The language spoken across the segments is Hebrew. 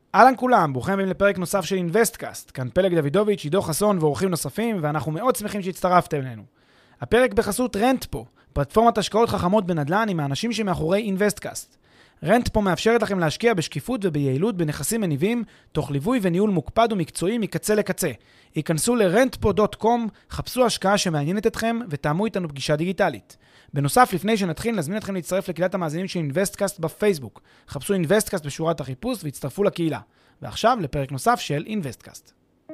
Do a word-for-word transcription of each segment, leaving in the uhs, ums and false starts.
אהלן כולם, ברוכים הבאים לפרק נוסף של אינבסטקאסט. כאן פלג דוידוביץ', עידו חסון ואורחים נוספים, ואנחנו מאוד שמחים שהצטרפתם אלינו. הפרק בחסות רנטפו, פלטפורמת השקעות חכמות בנדל"ן עם האנשים שמאחורי אינבסטקאסט. רנטפו מאפשרת לכם להשקיע בשקיפות וביעילות בנכסים מניבים, תוך ליווי וניהול מוקפד ומקצועי מקצה לקצה. היכנסו ל-רנטפו דוט קום, חפשו השקעה שמעניינת אתכם ותאמו איתנו פגישה דיגיטלית. בנוסף, לפני שנתחיל, נזמין אתכם להצטרף לקהילת המאזינים של אינבסטקאסט בפייסבוק. חפשו אינבסטקאסט בשורת החיפוש והצטרפו לקהילה. ועכשיו לפרק נוסף של אינבסטקאסט.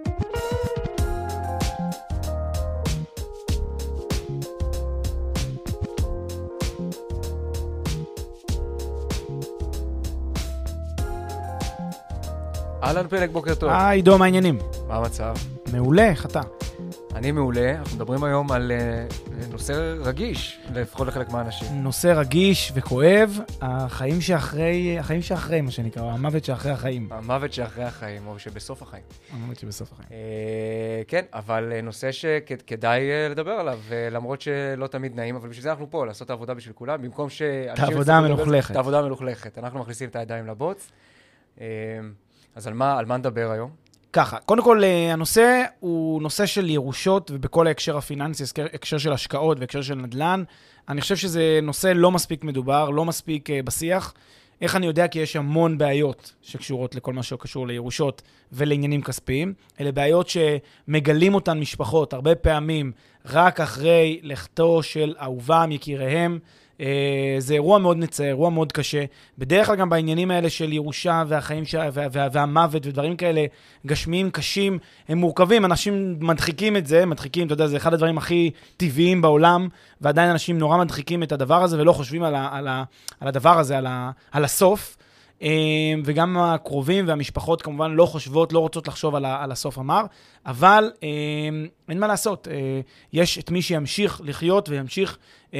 אהלן פלג, בוקר טוב. היי, עידו, מה העניינים? מה המצב? מעולה, איך אתה? אני מעולה. אנחנו מדברים היום על uh, נושא רגיש, לפחות לחלק מהאנשים. נושא רגיש וכואב, החיים שאחרי, החיים שאחרי, מה שנקרא, המוות שאחרי החיים. המוות שאחרי החיים, או שבסוף החיים. המוות שבסוף החיים. Uh, כן, אבל uh, נושא שכדאי uh, לדבר עליו, uh, למרות שלא תמיד נעים, אבל בשביל זה אנחנו פה, לעשות את העבודה בשביל כולם, במקום ש... את העבודה המלוכלכת. את העבודה המלוכלכת. אנחנו מכניסים את הידיים לבוץ. Uh, אז על מה, על מה נדבר היום? ככה, קודם כל, הנושא הוא נושא של ירושות, ובכל ההקשר הפיננסי, הקשר של השקעות והקשר של נדל"ן. אני חושב שזה נושא לא מספיק מדובר, לא מספיק בשיח. איך אני יודע? כי יש המון בעיות שקשורות לכל מה שקשור לירושות ולעניינים כספיים. אלה בעיות שמגלים אותן משפחות הרבה פעמים רק אחרי לכתו של אהובם, יקיריהם. זה אירוע מאוד נצא, אירוע מאוד קשה. בדרך כלל גם בעניינים האלה של ירושה והחיים וה, וה, והמוות ודברים כאלה גשמיים, קשים, הם מורכבים. אנשים מדחיקים את זה, מדחיקים, אתה יודע, זה אחד הדברים הכי טבעיים בעולם, ועדיין אנשים נורא מדחיקים את הדבר הזה ולא חושבים על, ה, על, ה, על הדבר הזה, על, ה, על הסוף. וגם הקרובים והמשפחות כמובן לא חושבות, לא רוצות לחשוב על, ה, על הסוף המר, אבל אין מה לעשות. יש את מי שימשיך לחיות וימשיך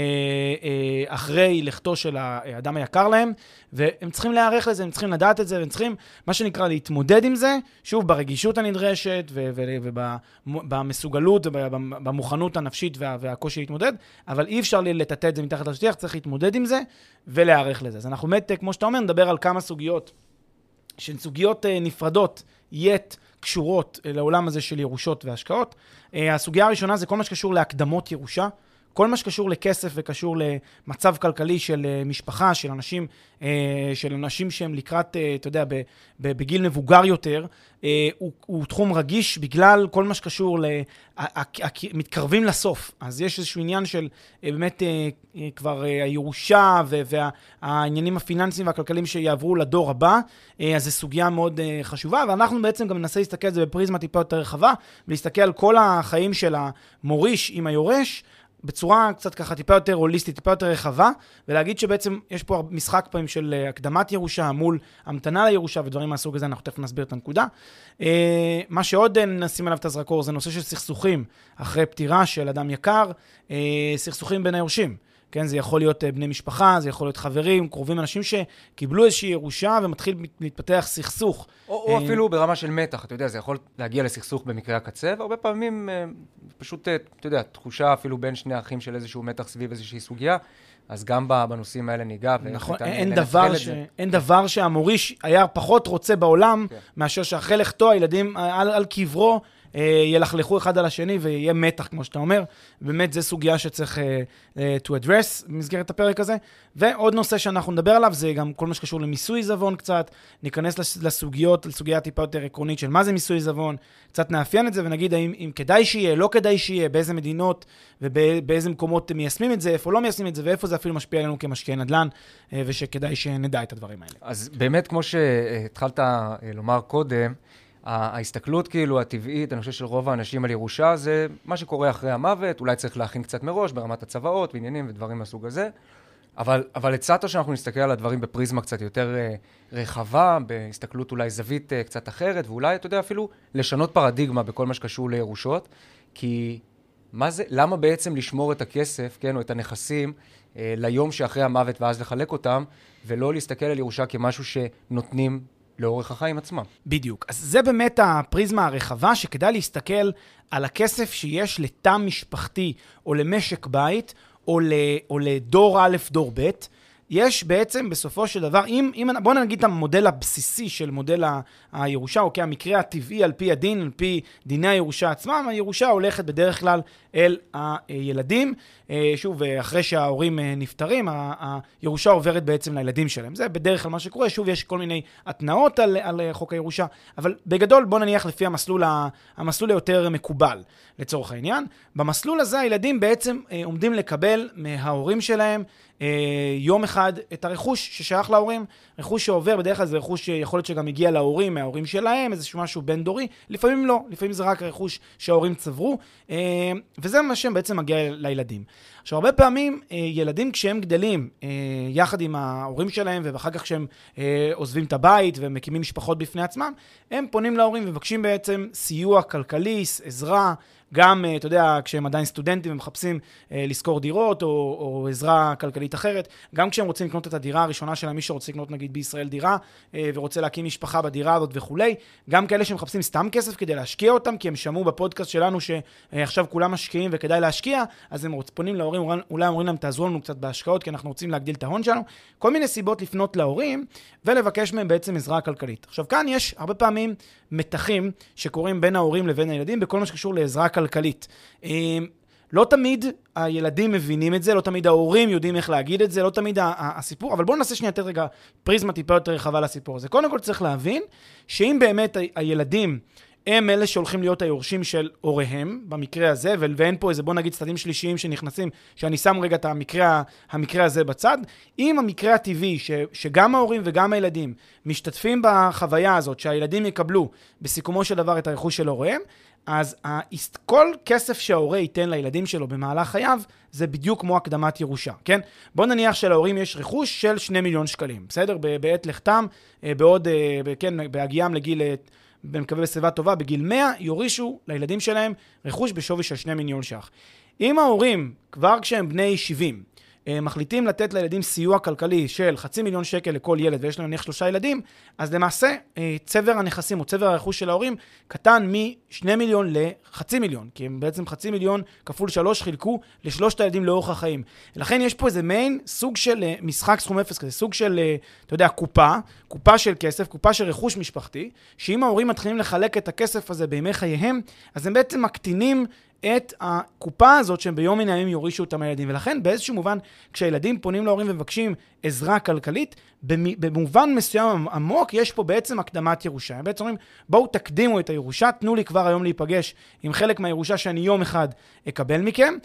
אחרי לכתו של האדם היקר להם, והם צריכים להיערך לזה, הם צריכים לדעת את זה, והם צריכים, מה שנקרא, להתמודד עם זה, שוב, ברגישות הנדרשת, ובמסוגלות, ובמוכנות הנפשית והקושי להתמודד, אבל אי אפשר לטאטא את זה מתחת לשטיח, צריך להתמודד עם זה, ולהיערך לזה. אז אנחנו באמת, כמו שאתה אומר, נדבר על כמה סוגיות, שהן סוגיות נפרדות, יט, קשורות לעולם הזה של ירושות והשקעות. הסוגיה הראשונה זה כל מה שקשור להקדמות ירושה, כל מה שקשור לכסף וקשור למצב כלכלי של משפחה, של אנשים, של אנשים שהם לקראת, אתה יודע, בגיל מבוגר יותר, הוא, הוא תחום רגיש בגלל כל מה שקשור מתקרבים לסוף. אז יש איזשהו עניין של באמת כבר הירושה והעניינים הפיננסיים והכלכליים שיעברו לדור הבא. אז זו סוגיה מאוד חשובה, ואנחנו בעצם גם ננסה להסתכל על זה בפריזמה טיפה יותר רחבה, ולהסתכל על כל החיים של המוריש עם היורש, בצורה קצת ככה טיפה יותר הוליסטית, טיפה יותר רחבה, ולהגיד שבעצם יש פה משחק פעמים של הקדמת ירושה מול המתנה לירושה ודברים מהסוג הזה, אנחנו תכף נסביר את הנקודה. מה שעוד נשים עליו את הזרקור זה נושא של סכסוכים אחרי פטירה של אדם יקר, סכסוכים בין היורשים. כן, זה יכול להיות בני משפחה, זה יכול להיות חברים, קרובים, אנשים שקיבלו איזושהי ירושה ומתחיל להתפתח סכסוך. או, או אפילו ברמה של מתח, אתה יודע, זה יכול להגיע לסכסוך במקרה הקצה, והרבה פעמים פשוט, אתה יודע, תחושה אפילו בין שני אחים של איזשהו מתח סביב איזושהי סוגיה, אז גם בנושאים האלה ניגע. נכון, אין דבר, ש... אין דבר שהמוריש היה פחות רוצה בעולם, כן. מאשר שאחרי לכתו הילדים על, על קברו, ילכלכו אחד על השני ויהיה מתח, כמו שאתה אומר. באמת, זו סוגיה שצריך uh, to address במסגרת הפרק הזה. ועוד נושא שאנחנו נדבר עליו, זה גם כל מה שקשור למיסוי זבון קצת. ניכנס לסוגיות, לסוגיה טיפה יותר עקרונית של מה זה מיסוי זבון. קצת נאפיין את זה ונגיד האם, אם כדאי שיהיה, לא כדאי שיהיה, באיזה מדינות ובאיזה מקומות מיישמים את זה, איפה לא מיישמים את זה, ואיפה זה אפילו משפיע עלינו כמשקיעי נדל"ן, ושכדאי שנדע את הדברים האלה. אז באמת, כמו שהתחלת לומר קודם, ההסתכלות כאילו הטבעית, אני חושב של רוב האנשים על ירושה, זה מה שקורה אחרי המוות, אולי צריך להכין קצת מראש ברמת הצוואות ועניינים ודברים מהסוג הזה, אבל, אבל הצעת שאנחנו נסתכל על הדברים בפריזמה קצת יותר רחבה, בהסתכלות אולי זווית קצת אחרת, ואולי, אתה יודע, אפילו לשנות פרדיגמה בכל מה שקשור לירושות, כי מה זה, למה בעצם לשמור את הכסף, כן, או את הנכסים, ליום שאחרי המוות ואז לחלק אותם, ולא להסתכל על ירושה כמשהו שנותנים לאורך החיים עצמם. בדיוק. אז זה באמת הפריזמה הרחבה שכדאי להסתכל על הכסף שיש לתא משפחתי או למשק בית או, ל, או לדור א', דור ב', יש בעצם בסופו של דבר, אם, אם, בואו נגיד את המודל הבסיסי של מודל ה- הירושה, אוקיי, המקרה הטבעי על פי הדין, על פי דיני הירושה עצמם, הירושה הולכת בדרך כלל אל הילדים, שוב, אחרי שההורים נפטרים, הירושה עוברת בעצם לילדים שלהם. זה בדרך כלל מה שקורה, שוב, יש כל מיני התנאות על, על חוק הירושה, אבל בגדול בואו נניח לפי המסלול, המסלול היותר מקובל, לצורך העניין. במסלול הזה הילדים בעצם עומדים לקבל מההורים שלהם, יום אחד את הרכוש ששייך להורים, רכוש שעובר, בדרך כלל זה רכוש שיכול להיות שגם הגיע להורים, מההורים שלהם, איזשהו משהו בין דורי, לפעמים לא, לפעמים זה רק רכוש שההורים צברו, וזה מה שהם בעצם מגיע לילדים. עכשיו, הרבה פעמים ילדים כשהם גדלים יחד עם ההורים שלהם, ואחר כך כשהם עוזבים את הבית ומקימים משפחות בפני עצמם, הם פונים להורים ומבקשים בעצם סיוע כלכלי, עזרה, גם, אתה יודע, כשהם עדיין סטודנטים ומחפשים אה, לשכור דירות או, או עזרה כלכלית אחרת, גם כשהם רוצים לקנות את הדירה הראשונה שלהם, מי שרוצה לקנות נגיד בישראל דירה אה, ורוצה להקים משפחה בדירה הזאת וכולי, גם כאלה שמחפשים סתם כסף כדי להשקיע אותם, כי הם שמעו בפודקאסט שלנו שעכשיו כולם משקיעים וכדאי להשקיע, אז הם פונים להורים, אולי אומרים להם תעזרו לנו קצת בהשקעות, כי אנחנו רוצים להגדיל את ההון שלנו, כל מיני סיבות לפנות להורים ולבקש מהם בעצם עזרה כלכלית. עכשיו כאן יש הרבה פעמים מתחים שקורים בין ההורים לבין הילדים בכל מה שקשור לעזרה כלכלית. לא תמיד הילדים מבינים את זה, לא תמיד ההורים יודעים איך להגיד את זה, לא תמיד הסיפור, אבל בואו נעשה שנייה יותר רגע פריזמה טיפה יותר רחבה לסיפור הזה. קודם כל צריך להבין שאם באמת הילדים הם אלה שהולכים להיות היורשים של הוריהם, במקרה הזה, ואין פה איזה, בוא נגיד, צדדים שלישיים שנכנסים, שאני שם רגע את המקרה, המקרה הזה בצד. אם המקרה הטבעי, ש, שגם ההורים וגם הילדים משתתפים בחוויה הזאת, שהילדים יקבלו בסיכומו של דבר את הרכוש של הוריהם, אז כל כסף שההורה ייתן לילדים שלו במהלך חייו, זה בדיוק כמו הקדמת ירושה, כן? בוא נניח שלהורים יש רכוש של שני מיליון שקלים, בסדר? בעת לכתם, בעוד, כן, בהגיעם לגיל... במקווה בסביבה טובה, בגיל מאה, יורישו לילדים שלהם רכוש בשווי של שני מיליון ש"ח. אם ההורים, כבר כשהם בני שבעים, מחליטים לתת לילדים סיוע כלכלי של חצי מיליון שקל לכל ילד, ויש להם נניח שלושה ילדים, אז למעשה צבר הנכסים או צבר הרכוש של ההורים קטן משני מיליון לחצי מיליון, כי הם בעצם חצי מיליון כפול שלוש חילקו לשלושת הילדים לאורך החיים. לכן יש פה איזה מיין סוג של משחק סכום אפס כזה, סוג של, אתה יודע, קופה, קופה של כסף, קופה של רכוש משפחתי, שאם ההורים מתחילים לחלק את הכסף הזה בימי חייהם, אז הם בעצם מקטינים את הקופה הזאת שהם ביום מן הימים יורישו אותם הילדים. ולכן באיזשהו מובן, כשהילדים פונים להורים ומבקשים עזרה כלכלית, במובן מסוים עמוק, יש פה בעצם הקדמת ירושה. הם בעצם אומרים, בואו תקדימו את הירושה, תנו לי כבר היום להיפגש עם חלק מהירושה שאני יום אחד אקבל מכם,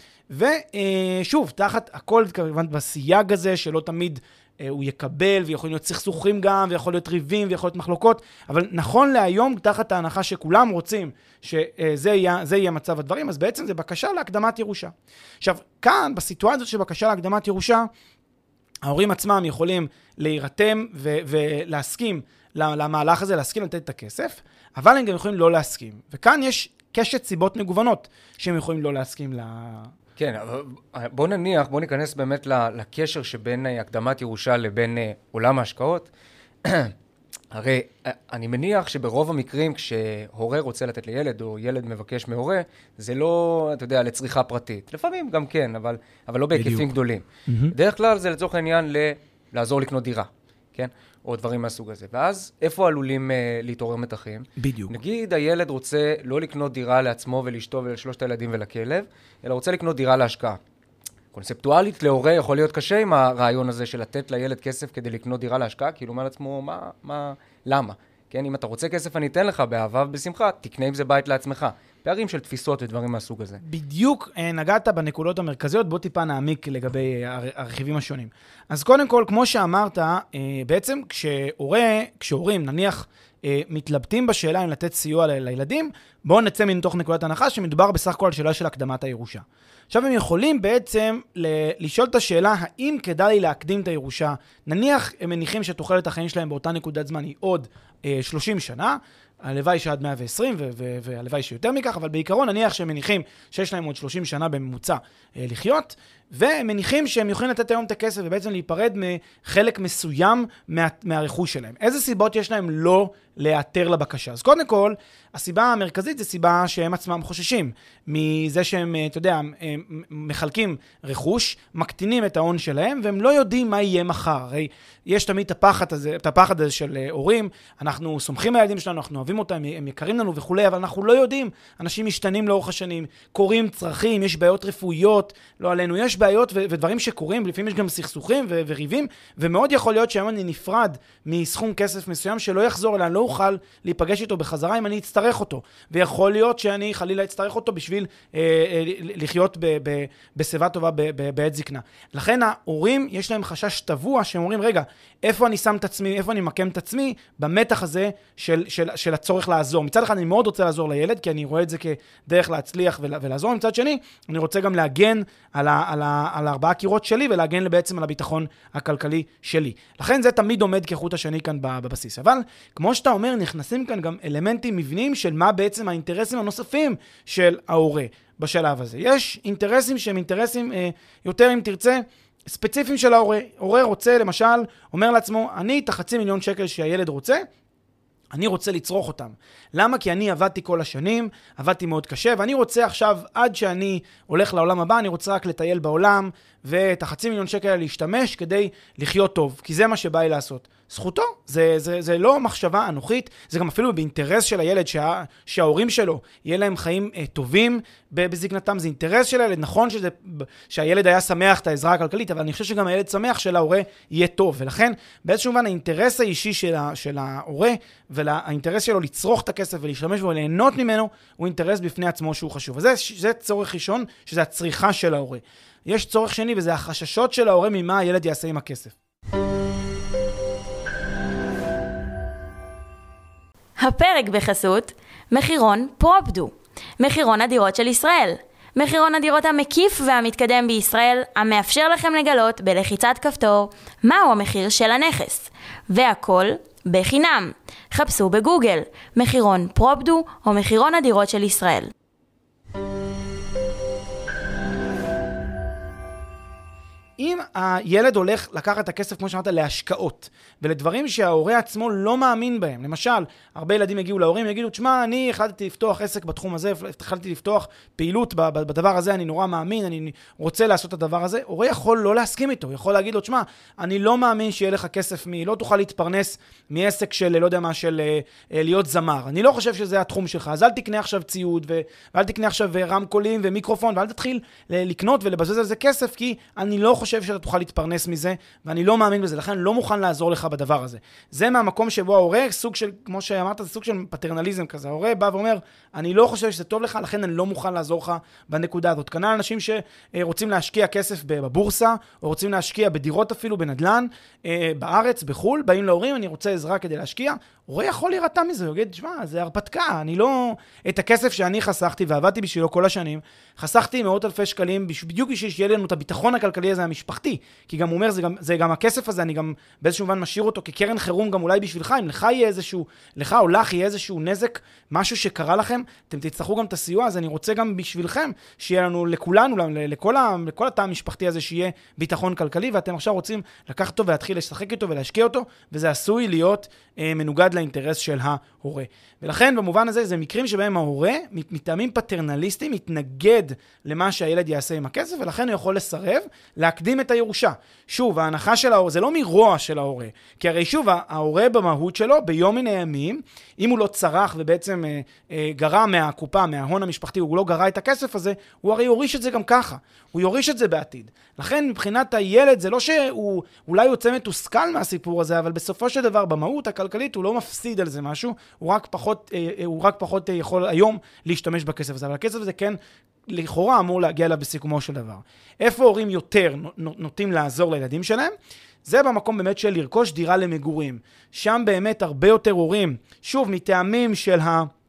ושוב, תחת הכל כמובן בסייג הזה שלא תמיד הוא יקבל, ויכולים להיות סכסוכים גם, ויכול להיות ריבים, ויכול להיות מחלוקות, אבל נכון להיום, תחת ההנחה שכולם רוצים שזה יהיה, זה יהיה מצב הדברים, אז בעצם זה בקשה להקדמת ירושה. עכשיו, כאן, בסיטואציה של בקשה להקדמת ירושה, ההורים עצמם יכולים להירתם ו- ולהסכים למהלך הזה, להסכים לתת את הכסף, אבל הם גם יכולים לא להסכים. וכאן יש קשת סיבות מגוונות שהם יכולים לא להסכים ל... כן, בוא נניח, בוא ניכנס באמת לקשר שבין הקדמת ירושה לבין עולם ההשקעות. הרי אני מניח שברוב המקרים כשהורה רוצה לתת לילד או ילד מבקש מהורה, זה לא, אתה יודע, לצריכה פרטית. לפעמים גם כן, אבל, אבל לא בהיקפים גדולים. Mm-hmm. בדרך כלל זה לצורך העניין ל- לעזור לקנות דירה, כן? או דברים מהסוג הזה. ואז איפה עלולים uh, להתעורר מתחים? בדיוק. נגיד הילד רוצה לא לקנות דירה לעצמו ולאשתו ולשלושת הילדים ולכלב, אלא רוצה לקנות דירה להשקעה. קונספטואלית להורה יכול להיות קשה עם הרעיון הזה של לתת לילד כסף כדי לקנות דירה להשקעה, כי הוא אומר לעצמו, מה, מה, למה? כן, אם אתה רוצה כסף אני אתן לך באהבה ובשמחה, תקנה עם זה בית לעצמך. פערים של תפיסות ודברים מהסוג הזה. בדיוק נגעת בנקודות המרכזיות, בוא טיפה נעמיק לגבי הרכיבים השונים. אז קודם כל, כמו שאמרת, בעצם כשהורה, כשהורים, נניח, מתלבטים בשאלה אם לתת סיוע לילדים, בואו נצא מתוך נקודת הנחה שמדובר בסך הכל על שאלה של הקדמת הירושה. עכשיו הם יכולים בעצם לשאול את השאלה, האם כדאי לי להקדים את הירושה? נניח הם מניחים שתוחלת החיים שלהם באותה נקודת זמן היא עוד שלושים שנה, הלוואי שעד מאה ועשרים והלוואי שיותר מכך, אבל בעיקרון נניח שהם מניחים שיש להם עוד שלושים שנה בממוצע לחיות, והם מניחים שהם יכולים לתת היום את הכסף ובעצם להיפרד מחלק מסוים מה, מהרכוש שלהם. איזה סיבות יש להם לא להיעתר לבקשה. אז קודם כל, הסיבה המרכזית זה סיבה שהם עצמם חוששים מזה שהם, אתה יודע, מחלקים רכוש, מקטינים את ההון שלהם, והם לא יודעים מה יהיה מחר. הרי יש תמיד את הפחד הזה, את הפחד הזה של הורים, אנחנו סומכים על הילדים שלנו, אנחנו אוהבים אותם, הם יקרים לנו וכולי, אבל אנחנו לא יודעים, אנשים משתנים לאורך השנים, קוראים צרכים, יש בעיות רפואיות, לא עלינו, יש בעיות ו- ודברים שקורים, לפעמים יש גם סכסוכים ו- וריבים, ומאוד יכול להיות שהיום אני נפרד מסכום כסף מסוים שלא יחזור אליי, אני לא אוכל להיפגש איתו בחזרה אם אני אצטרך אותו, ויכול להיות שאני חלילה אצטרך אותו בשביל אה, אה, לחיות ב- ב- בשיבה טובה ב- ב- בעת זקנה. לכן ההורים יש להם חשש טבוע שהם אומרים, רגע, איפה אני שם את עצמי, איפה אני מקם את עצמי במתח הזה של, של, של הצורך לעזור. מצד אחד אני מאוד רוצה לעזור לילד, כי אני רואה את זה כדרך להצליח ולעזור. מצד שני, אני רוצה גם להגן על, ה, על, ה, על הארבעה קירות שלי, ולהגן בעצם על הביטחון הכלכלי שלי. לכן זה תמיד עומד כחוט השני כאן בבסיס. אבל כמו שאתה אומר, נכנסים כאן גם אלמנטים מבניים של מה בעצם האינטרסים הנוספים של ההורה בשלב הזה. יש אינטרסים שהם אינטרסים אה, יותר, אם תרצה, ספציפיים של ההורה. הורה רוצה, למשל, אומר לעצמו, אני את החצי מיליון שקל שהילד רוצה, אני רוצה לצרוך אותם. למה? כי אני עבדתי כל השנים, עבדתי מאוד קשה, ואני רוצה עכשיו, עד שאני הולך לעולם הבא, אני רוצה רק לטייל בעולם, ואת החצי מיליון שקל להשתמש כדי לחיות טוב, כי זה מה שבא לי לעשות. זכותו, זה, זה, זה לא מחשבה אנוכית, זה גם אפילו באינטרס של הילד שה, שההורים שלו יהיה להם חיים אה, טובים בזקנתם, זה אינטרס של הילד, נכון שזה, שהילד היה שמח את העזרה הכלכלית, אבל אני חושב שגם הילד שמח שלהורה יהיה טוב, ולכן באיזשהו מובן האינטרס האישי של, ה, של ההורה, והאינטרס שלו לצרוך את הכסף ולהשתמש בו וליהנות ממנו, הוא אינטרס בפני עצמו שהוא חשוב. וזה זה צורך ראשון, שזה הצריכה של ההורה. יש צורך שני, וזה החששות של ההורה ממה הילד יעשה עם הכסף. הפרק בחסות מחירון פרופדו, מחירון הדירות של ישראל. מחירון הדירות המקיף והמתקדם בישראל, המאפשר לכם לגלות בלחיצת כפתור מהו המחיר של הנכס. והכל בחינם. חפשו בגוגל מחירון פרופדו או מחירון הדירות של ישראל. אם הילד הולך לקחת את הכסף, כמו שאמרת, להשקעות, ולדברים שההורה עצמו לא מאמין בהם, למשל, הרבה ילדים יגיעו להורים, יגידו, תשמע, אני החלטתי לפתוח עסק בתחום הזה, החלטתי לפתוח פעילות בדבר הזה, אני נורא מאמין, אני רוצה לעשות את הדבר הזה, הורה יכול לא להסכים איתו, יכול להגיד לו, תשמע, אני לא מאמין שיהיה לך כסף מי, לא תוכל להתפרנס מעסק של, לא יודע מה, של להיות זמר, אני לא חושב שזה התחום שלך, אז אל תקנה עכשיו ציוד, ואל תקנה עכשיו רמקולים ומיקרופון, ואל תתחיל לקנות ולבזבז על זה כסף, כי אני לא חושב חושב שאתה תוכל להתפרנס מזה, ואני לא מאמין בזה, לכן לא מוכן לעזור לך בדבר הזה. זה מהמקום שבו ההורה, סוג של, כמו שאמרת, זה סוג של פטרנליזם כזה. ההורה בא ואומר, אני לא חושב שזה טוב לך, לכן אני לא מוכן לעזור לך בנקודה הזאת. כנ"ל אנשים שרוצים להשקיע כסף בבורסה, או רוצים להשקיע בדירות אפילו, בנדלן, בארץ, בחול, באים להורים, אני רוצה עזרה כדי להשקיע. הורה יכול להירתע מזה, הוא יגיד, תשמע, זה הרפתקה, אני לא... את הכסף שאני חסכתי ועבדתי בשבילו כל השנים, חסכתי מאות אלפי שקלים, בדיוק בשביל שיהיה לנו את הביטחון הכלכלי הזה המשפחתי, כי גם הוא אומר, זה גם, זה גם הכסף הזה, אני גם באיזשהו מובן משאיר אותו כקרן חירום גם אולי בשבילך, אם לך יהיה איזשהו, לך או לך יהיה איזשהו נזק, משהו שקרה לכם, אתם תצטרכו גם את הסיוע, אז אני רוצה גם בשבילכם, שיהיה לנו לכולנו, לכל, ה, לכל התא המשפחתי הזה, שיהיה ביטחון כלכלי, ואתם עכשיו רוצים לקחת אותו ולהתחיל לשחק איתו ולהשקיע אותו, וזה עשוי להיות אה, מנוגד לאינטרס של ההורה. ולכן במובן הזה זה מקרים שבהם ההורה מטעמים פטרנליסטיים מתנגד למה שהילד יעשה עם הכסף, ולכן הוא יכול לסרב להקדים את הירושה. שוב, ההנחה של ההורה, זה לא מרוע של ההורה, כי הרי שוב, ההורה במהות שלו, ביום מן הימים, אם הוא לא צרח ובעצם אה, אה, גרע מהקופה, מההון המשפחתי, הוא לא גרע את הכסף הזה, הוא הרי יוריש את זה גם ככה. הוא יוריש את זה בעתיד. לכן מבחינת הילד, זה לא שהוא אולי יוצא מתוסכל מהסיפור הזה, אבל בסופו של דבר, במהות הכלכלית, הוא לא מפסיד על זה משהו, הוא רק פחות, אה, הוא רק פחות יכול היום להשתמש בכסף הזה. אבל הכסף הזה כן, לכאורה אמור להגיע אליו בסיכומו של דבר. איפה הורים יותר נוטים לעזור לילדים שלהם? זה במקום באמת של לרכוש דירה למגורים. שם באמת הרבה יותר הורים, שוב, מטעמים של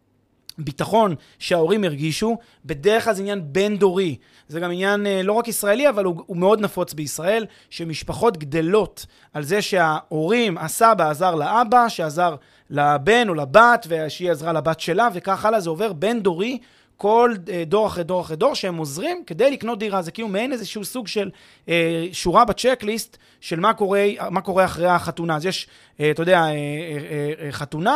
הביטחון שההורים הרגישו, בדרך כלל זה עניין בין דורי. זה גם עניין לא רק ישראלי, אבל הוא, הוא מאוד נפוץ בישראל, שמשפחות גדלות על זה שההורים, הסבא עזר לאבא, שעזר לבן או לבת, ושהיא עזרה לבת שלה, וכך הלאה, זה עובר בין דורי, כל דור אחרי דור אחרי דור, שהם עוזרים כדי לקנות דירה. זה כאילו מעין איזשהו סוג של אה, שורה בצ'קליסט של מה קורה, מה קורה אחרי החתונה. אז יש, אה, אתה יודע, אה, אה, אה, חתונה,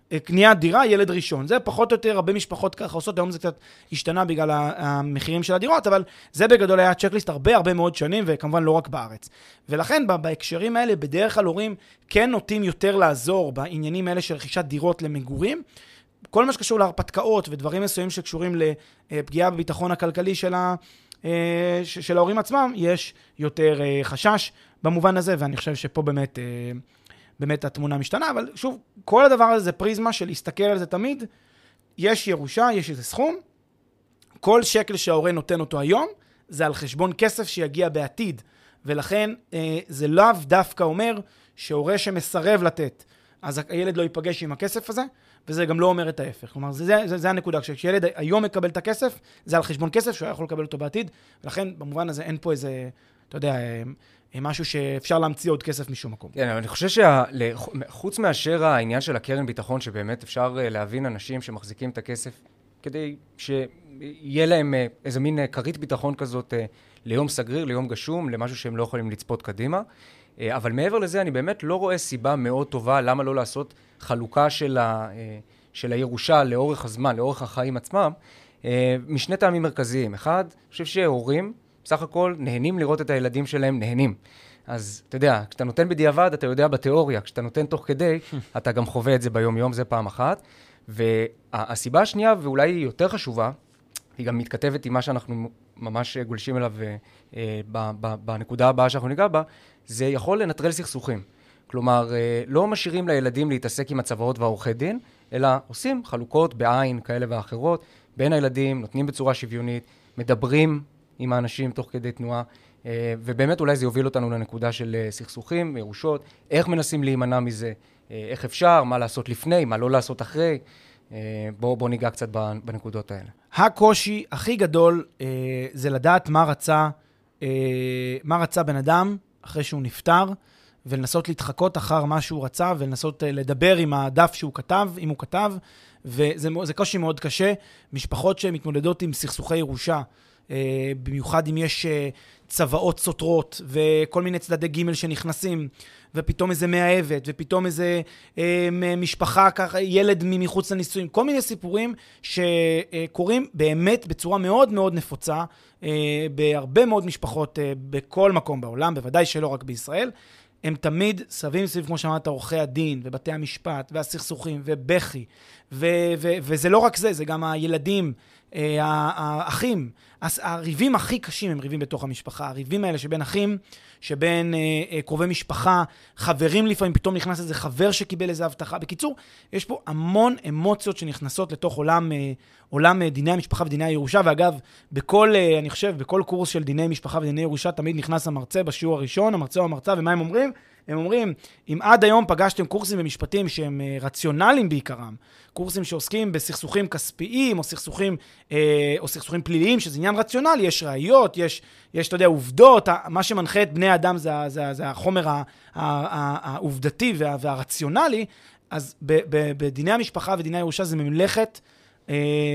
קניית דירה, ילד ראשון. זה פחות או יותר, הרבה משפחות ככה עושות, היום זה קצת השתנה בגלל המחירים של הדירות, אבל זה בגדול היה צ'קליסט הרבה הרבה מאוד שנים, וכמובן לא רק בארץ. ולכן בהקשרים האלה, בדרך כלל הורים כן נוטים יותר לעזור בעניינים האלה של רכישת דירות למגורים. כל מה שקשור להרפתקאות ודברים מסוימים שקשורים לפגיעה בביטחון הכלכלי של, ה, של ההורים עצמם, יש יותר חשש במובן הזה, ואני חושב שפה באמת... באמת התמונה משתנה, אבל שוב, כל הדבר הזה זה פריזמה של להסתכל על זה תמיד. יש ירושה, יש איזה סכום. כל שקל שההורה נותן אותו היום, זה על חשבון כסף שיגיע בעתיד. ולכן אה, זה לאו דווקא אומר שההורה שמסרב לתת, אז הילד לא ייפגש עם הכסף הזה, וזה גם לא אומר את ההפך. כלומר, זה, זה, זה, זה הנקודה. כשילד היום מקבל את הכסף, זה על חשבון כסף שהוא יכול לקבל אותו בעתיד, ולכן במובן הזה אין פה איזה, אתה יודע, משהו שאפשר להמציא עוד כסף משום מקום. כן, אבל אני חושב שחוץ מאשר העניין של הקרן ביטחון, שבאמת אפשר להבין אנשים שמחזיקים את הכסף, כדי שיהיה להם איזה מין כרית ביטחון כזאת ליום סגריר, ליום גשום, למשהו שהם לא יכולים לצפות קדימה. אבל מעבר לזה, אני באמת לא רואה סיבה מאוד טובה למה לא לעשות חלוקה של, ה, של הירושה לאורך הזמן, לאורך החיים עצמם, משני טעמים מרכזיים. אחד, אני חושב שהורים, בסך הכל נהנים לראות את הילדים שלהם נהנים. אז אתה יודע, כשאתה נותן בדיעבד, אתה יודע בתיאוריה, כשאתה נותן תוך כדי, אתה גם חווה את זה ביום יום, זה פעם אחת. והסיבה השנייה, ואולי היא יותר חשובה, היא גם מתכתבת עם מה שאנחנו ממש גולשים אליו בנקודה הבאה שאנחנו ניגע בה, זה יכול לנטרל סכסוכים. כלומר, לא משאירים לילדים להתעסק עם הצוואות והעורכי דין, אלא עושים חלוקות בעין כאלה ואחרות, בין הילדים, נותנים בצורה שוויונית, מדברים עם האנשים תוך כדי תנועה, ובאמת אולי זה יוביל אותנו לנקודה של סכסוכים, ירושות, איך מנסים להימנע מזה, איך אפשר, מה לעשות לפני, מה לא לעשות אחרי. בואו בוא ניגע קצת בנקודות האלה. הקושי הכי גדול זה לדעת מה רצה, מה רצה בן אדם אחרי שהוא נפטר, ולנסות להתחקות אחר מה שהוא רצה, ולנסות לדבר עם הדף שהוא כתב, אם הוא כתב, וזה זה קושי מאוד קשה. משפחות שמתמודדות עם סכסוכי ירושה, במיוחד אם יש צוואות סותרות וכל מיני צדדי ג' שנכנסים, ופתאום איזה מאהבת, ופתאום איזה משפחה, ככה, ילד מחוץ לנישואים, כל מיני סיפורים שקורים באמת בצורה מאוד מאוד נפוצה, בהרבה מאוד משפחות בכל מקום בעולם, בוודאי שלא רק בישראל. הם תמיד סביב סביב, כמו שאמרת, עורכי הדין ובתי המשפט והסכסוכים ובכי, ו- ו- וזה לא רק זה, זה גם הילדים, האחים, הריבים הכי קשים הם ריבים בתוך המשפחה, הריבים האלה שבין אחים, שבין קרובי משפחה, חברים לפעמים, פתאום נכנס איזה חבר שקיבל איזה הבטחה. בקיצור, יש פה המון אמוציות שנכנסות לתוך עולם, עולם דיני המשפחה ודיני הירושה, ואגב, בכל, אני חושב, בכל קורס של דיני משפחה ודיני ירושה, תמיד נכנס המרצה בשיעור הראשון, המרצה או המרצה, ומה הם אומרים? הם אומרים, אם עד היום פגשתם קורסים במשפטים שהם רציונליים בעיקרם, קורסים שעוסקים בסכסוכים כספיים או סכסוכים, אה, או סכסוכים פליליים, שזה עניין רציונלי, יש ראיות, יש, יש, אתה יודע, עובדות, מה שמנחה את בני האדם זה, זה, זה החומר העובדתי וה, והרציונלי, אז ב, ב, בדיני המשפחה ודיני הירושה זה ממלכת אה,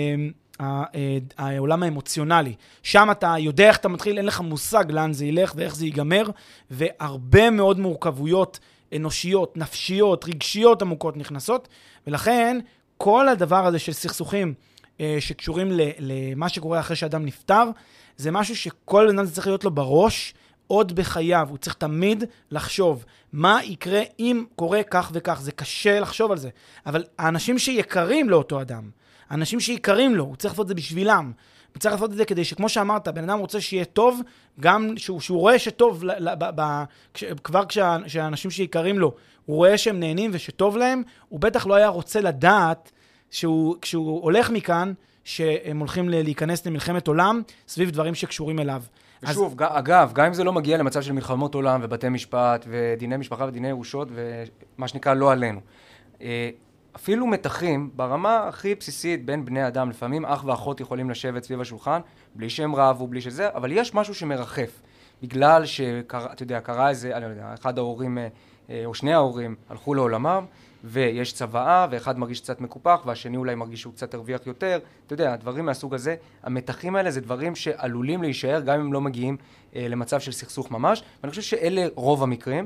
העולם האמוציונלי. שם אתה יודע איך אתה מתחיל, אין לך מושג לאן זה ילך ואיך זה ייגמר, והרבה מאוד מורכבויות אנושיות, נפשיות, רגשיות עמוקות נכנסות, ולכן כל הדבר הזה של סכסוכים אה, שקשורים למה שקורה אחרי שאדם נפטר, זה משהו שכל אדם צריך להיות לו בראש עוד בחייו. הוא צריך תמיד לחשוב מה יקרה אם קורה כך וכך. זה קשה לחשוב על זה, אבל האנשים שיקרים לאותו אדם, האנשים שיקרים לו, הוא צריך לעשות את זה בשבילם. הוא צריך לעשות את זה כדי שכמו שאמרת, בן אדם רוצה שיהיה טוב, גם שהוא, שהוא רואה שטוב, ל, ל, ב, ב, כש, כבר כשה, כשהאנשים שיקרים לו, הוא רואה שהם נהנים ושטוב להם, הוא בטח לא היה רוצה לדעת שהוא, כשהוא הולך מכאן, שהם הולכים להיכנס למלחמת עולם, סביב דברים שקשורים אליו. ושוב, אז... אגב, גם אם זה לא מגיע למצב של מלחמות עולם ובתי משפט ודיני משפחה ודיני ירושות ומה שנקרא לא עלינו. אפילו מתחים ברמה הכי בסיסית בין בני אדם, לפעמים אח ואחות יכולים לשבת סביב השולחן, בלי שהם רבו, בלי שזה, אבל יש משהו שמרחף, בגלל שקרה, אתה יודע, קרה איזה, אני לא יודע, אחד ההורים או שני ההורים הלכו לעולמם, ויש צוואה, ואחד מרגיש קצת מקופח, והשני אולי מרגיש שהוא קצת הרוויח יותר, אתה יודע, הדברים מהסוג הזה, המתחים האלה זה דברים שעלולים להישאר, גם אם לא מגיעים אה, למצב של סכסוך ממש, ואני חושב שאלה רוב המקרים,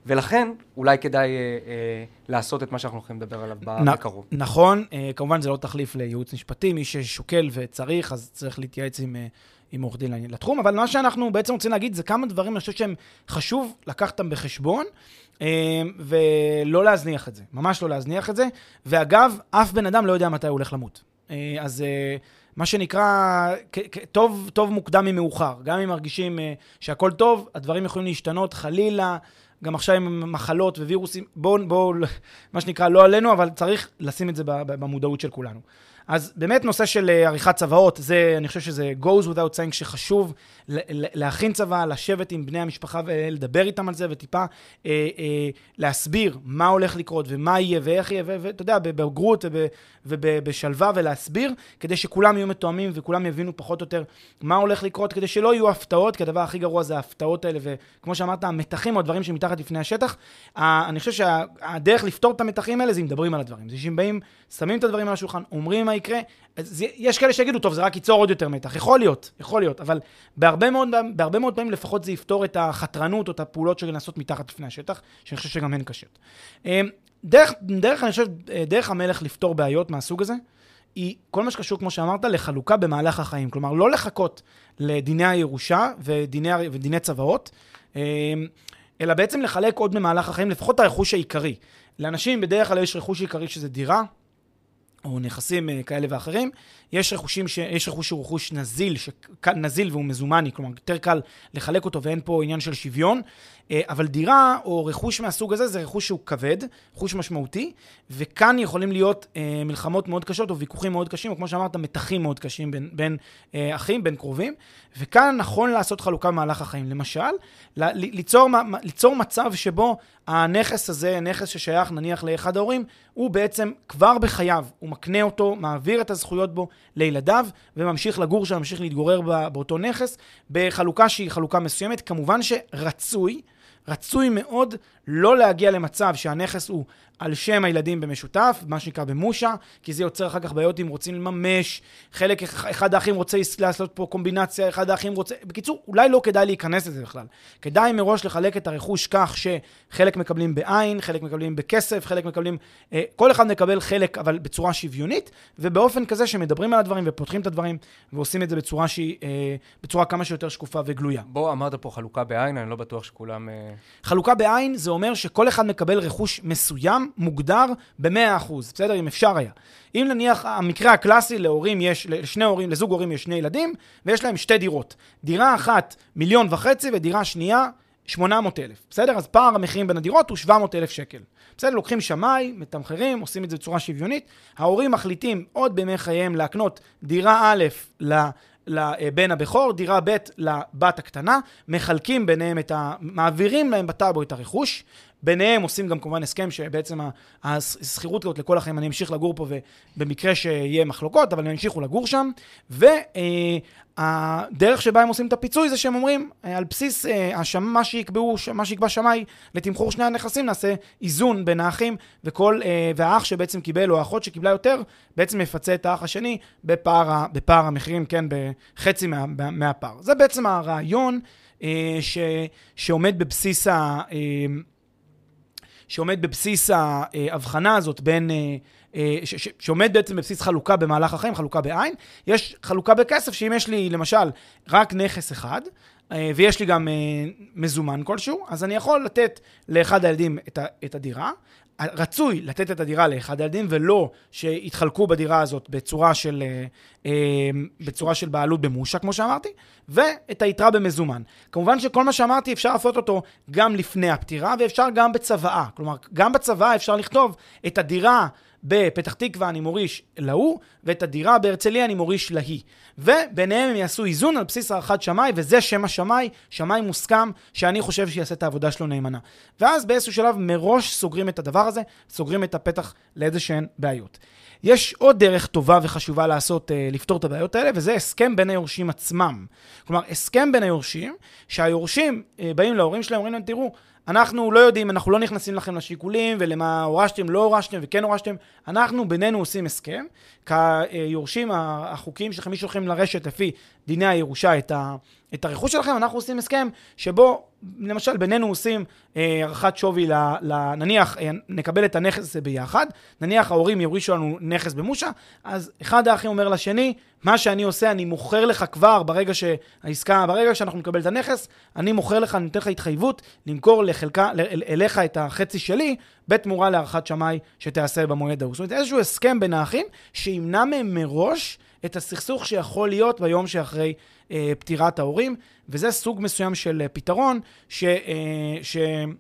ולכן אולי כדאי אה, אה, לעשות את מה שאנחנו הולכים לדבר עליו בקרוב. נכון, אה, כמובן זה לא תחליף לייעוץ משפטי, מי ששוקל וצריך, אז צריך להתייעץ עם, אה, עם עורך דין לתחום, אבל מה שאנחנו בעצם רוצים להגיד זה כמה דברים, אני חושב שהם חשוב לקחתם בחשבון, אה, ולא להזניח את זה, ממש לא להזניח את זה, ואגב, אף בן אדם לא יודע מתי הוא הולך למות. אה, אז... אה, מה שנקרא, טוב, טוב מוקדם ממאוחר. גם אם מרגישים שהכל טוב, הדברים יכולים להשתנות, חלילה, גם עכשיו עם מחלות ווירוסים, בואו, בואו, מה שנקרא, לא עלינו, אבל צריך לשים את זה במודעות של כולנו. אז באמת נושא של עריכת צוואות, זה, אני חושב שזה goes without saying שחשוב להכין צוואה, לשבת עם בני המשפחה ולדבר איתם על זה, וטיפה אה, אה, להסביר מה הולך לקרות ומה יהיה ואיך יהיה, ואתה יודע, בבגרות ובשלווה ולהסביר, כדי שכולם יהיו מתואמים וכולם יבינו פחות או יותר מה הולך לקרות, כדי שלא יהיו הפתעות, כי הדבר הכי גרוע זה ההפתעות האלה, וכמו שאמרת, המתחים או הדברים שמתחת לפני השטח, אני חושב שהדרך לפתור את המתחים האלה זה אם מדברים על הדברים. זה שהם באים, שמים את הדברים על השולחן, אומרים מה יקרה, אז יש כאלה שיגידו, טוב, זה רק ייצור עוד יותר מתח. יכול להיות, יכול להיות, אבל בהרבה מאוד, בהרבה מאוד פעמים לפחות זה יפתור את החתרנות או את הפעולות שנעשות מתחת לפני השטח, שאני חושב שגם הן קשות. דרך, דרך, אני חושב, דרך המלך לפתור בעיות מהסוג הזה, היא כל מה שקשור, כמו שאמרת, לחלוקה במהלך החיים. כלומר, לא לחכות לדיני הירושה ודיני, ודיני צוואות, אלא בעצם לחלק עוד במהלך החיים, לפחות הרכוש העיקרי. לאנשים בדרך כלל יש רכוש עיקרי שזה דירה, או נכסים כאלה ואחרים. יש רכושים ש... יש רכוש שהוא רכוש נזיל, נזיל והוא מזומני, כלומר, יותר קל לחלק אותו ואין פה עניין של שוויון. אבל דירה או רכוש מהסוג הזה זה רכוש שהוא כבד, רכוש משמעותי, וכאן יכולים להיות אה, מלחמות מאוד קשות או ויכוחים מאוד קשים, או כמו שאמרת, מתחים מאוד קשים בין, בין אה, אחים, בין קרובים, וכאן נכון לעשות חלוקה במהלך החיים. למשל, ל- ליצור, ליצור מצב שבו הנכס הזה, נכס ששייך נניח לאחד ההורים, הוא בעצם כבר בחייו, הוא מקנה אותו, מעביר את הזכויות בו לילדיו, וממשיך לגור שם, ממשיך להתגורר באותו נכס, בחלוקה שהיא חלוקה מסוימת. כמובן שרצוי, רצוי מאוד לא להגיע למצב שהנכס הוא על שם הילדים במשותף, מה שנקרא במושה, כי זה יוצר אחר כך בעיות אם רוצים לממש, חלק, אחד האחים רוצה לעשות פה קומבינציה, אחד האחים רוצה, בקיצור, אולי לא כדאי להיכנס לזה בכלל. כדאי מראש לחלק את הרכוש כך שחלק מקבלים בעין, חלק מקבלים בכסף, חלק מקבלים, אה, כל אחד מקבל חלק, אבל בצורה שוויונית, ובאופן כזה שמדברים על הדברים ופותחים את הדברים, ועושים את זה בצורה שהיא, אה, בצורה כמה שיותר שקופה וגלויה. בוא, אמרת פה חלוקה בעין, אני לא בטוח שכולם... אה... חלוקה בעין זה אומר שכל אחד מקבל רכוש מסוים, מוגדר ב-מאה אחוז, בסדר? אם אפשר היה. אם נניח המקרה הקלאסי להורים יש, לשני הורים, לזוג הורים יש שני ילדים, ויש להם שתי דירות. דירה אחת מיליון וחצי, ודירה שנייה שמונה מאות אלף. בסדר? אז פער המחירים בין הדירות הוא שבע מאות אלף שקל. בסדר? לוקחים שמאי, מתמחרים, עושים את זה בצורה שוויונית. ההורים מחליטים עוד בימי חייהם להקנות דירה א' ל... לבן הבכור, דירה ב' לבת הקטנה, מחלקים ביניהם את ה... מעבירים להם בטאבו את הרכוש, ביניהם עושים גם כמובן הסכם שבעצם הסחירות כזאת לכל החיים, אני אמשיך לגור פה ובמקרה שיהיה מחלוקות, אבל הם ימשיכו לגור שם, והדרך שבה הם עושים את הפיצוי זה שהם אומרים, על בסיס מה שיקבעו, מה שיקבע שמאי לתמחור שני הנכסים, נעשה איזון בין האחים, וכל, והאח שבעצם קיבל או האחות שקיבלה יותר, בעצם מפצה את האח השני בפער, בפער המחירים, כן, בחצי מה, מהפער. זה בעצם הרעיון ש, שעומד בבסיס ה... שעומד בבסיס ההבחנה הזאת בין, ש, ש, שעומד בעצם בבסיס חלוקה במהלך החיים, חלוקה בעין. יש חלוקה בכסף, שאם יש לי למשל רק נכס אחד, ויש לי גם מזומן כלשהו, אז אני יכול לתת לאחד הילדים את, ה, את הדירה, רצוי לתת את הדירה לאחד הילדים, ולא שיתחלקו בדירה הזאת בצורה של, בצורה של בעלות במושה, כמו שאמרתי, ואת היתרה במזומן. כמובן שכל מה שאמרתי אפשר לעשות אותו גם לפני הפטירה, ואפשר גם בצוואה. כלומר, גם בצוואה אפשר לכתוב את הדירה בפתח תקווה אני מוריש להוא, ואת הדירה בהרצליה אני מוריש להיא. וביניהם הם יעשו איזון על בסיס הערכת שמאי, וזה שם השמאי, שמאי מוסכם, שאני חושב שיעשה את העבודה שלו נאמנה. ואז באיזשהו שלב מראש סוגרים את הדבר הזה, סוגרים את הפתח לאיזה שהן בעיות. יש עוד דרך טובה וחשובה לעשות, לפתור את הבעיות האלה, וזה הסכם בין היורשים עצמם. כלומר, הסכם בין היורשים, שהיורשים באים להורים שלהם, אומרים להם, תראו, אנחנו לא יודעים, אנחנו לא נכנסים לכם לשיקולים, ולמה הורשתם, לא הורשתם וכן הורשתם. אנחנו בינינו עושים הסכם, כיורשים החוקיים שלכם, מי שהולכים לרשת לפי דיני הירושה את, ה, את הרכוש שלכם, אנחנו עושים הסכם שבו, למשל, בינינו עושים אה, ערכת שווי, ל, ל, נניח, אה, נקבל את הנכס הזה ביחד, נניח ההורים יורישו לנו נכס במושה, אז אחד האחים אומר לשני, מה שאני עושה, אני מוכר לך כבר ברגע שהעסקה, ברגע שאנחנו נקבל את הנכס, אני מוכר לך, אני נותן לך התחייבות, למכור לחלקה, אל, אליך את החצי שלי, בתמורה לערכת שמאי שתעשה במועד ההוא. זאת אומרת, איזשהו הסכם בין האחים, שימנע מהם מראש את הסכסוך שיכול להיות ביום שאחרי אה, פטירת ההורים, וזה סוג מסוים של אה, פתרון, ש, אה, ש,